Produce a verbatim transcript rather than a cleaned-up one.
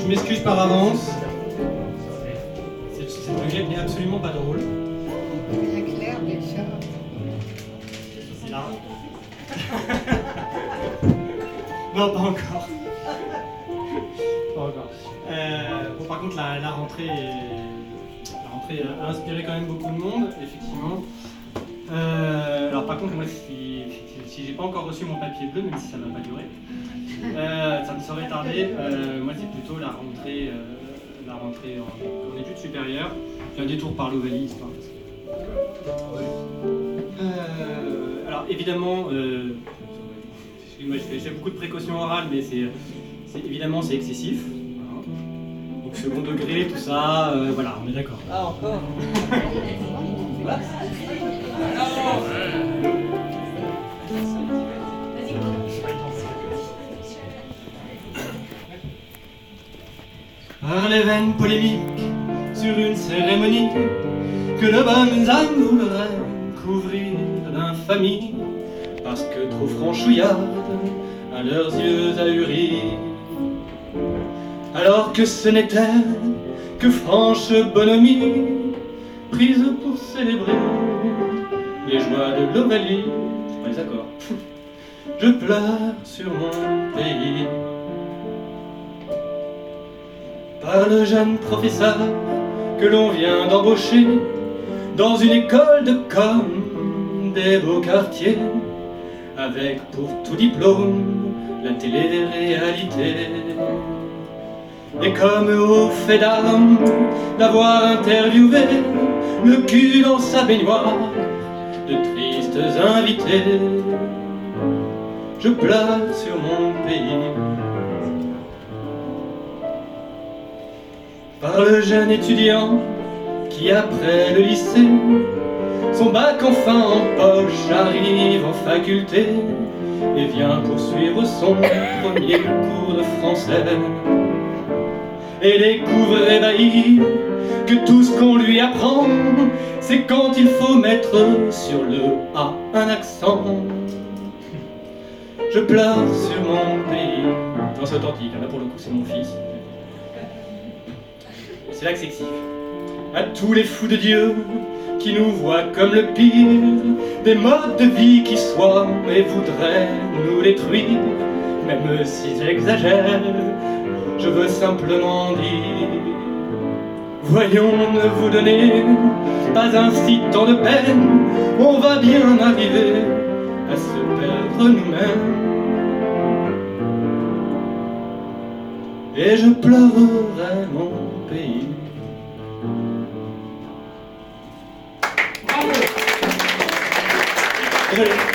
Je m'excuse par avance. Cette, cette blaguette n'est absolument pas drôle. Il y a Claire déjà. C'est là. Non, pas encore. Pas encore. Euh, bon, par contre, la, la rentrée, est- la rentrée a inspiré quand même beaucoup de monde, effectivement. Euh, alors, par contre, moi, si, si, si j'ai pas encore reçu mon papier bleu, même si ça va pas durer, euh, ça me serait tardé. Euh, moi, c'est plutôt la rentrée, euh, la rentrée en, en études supérieures. J'ai un détour par l'Ovalie, histoire. Euh, alors, évidemment. Euh, Moi, je fais, je fais beaucoup de précautions orales, mais c'est, c'est évidemment c'est excessif. Voilà. Donc second degré, tout ça, euh, voilà, on est d'accord. Ah, encore. Par les veines polémiques sur une cérémonie que de bonnes âmes voudraient couvrir d'infamie, parce que trop franchouillardes à leurs yeux ahuris, alors que ce n'était que franche bonhomie, prise pour célébrer les joies de l'Ovalie. C'est pas les accords. Je pleure sur mon pays. Par le jeune professeur que l'on vient d'embaucher dans une école de com des beaux quartiers, avec pour tout diplôme la télé-réalité. Et comme au fait d'armes d'avoir interviewé le cul dans sa baignoire de tristes invités, je pleure sur mon pays. Par le jeune étudiant qui après le lycée, son bac enfin en poche, arrive en faculté et vient poursuivre son premier cours de français, et découvre ébahi que tout ce qu'on lui apprend, c'est quand il faut mettre sur le A un accent. Je pleure sur mon pays. Non, c'est authentique, là pour le coup c'est mon fils. C'est là que c'est excessif. À tous les fous de Dieu qui nous voient comme le pire des modes de vie qui soient et voudraient nous détruire, même s'ils exagèrent, je veux simplement dire: voyons, ne vous donnez pas ainsi tant de peine, on va bien arriver à se perdre nous-mêmes. Et je pleurerai mon pays. Bravo. Désolé.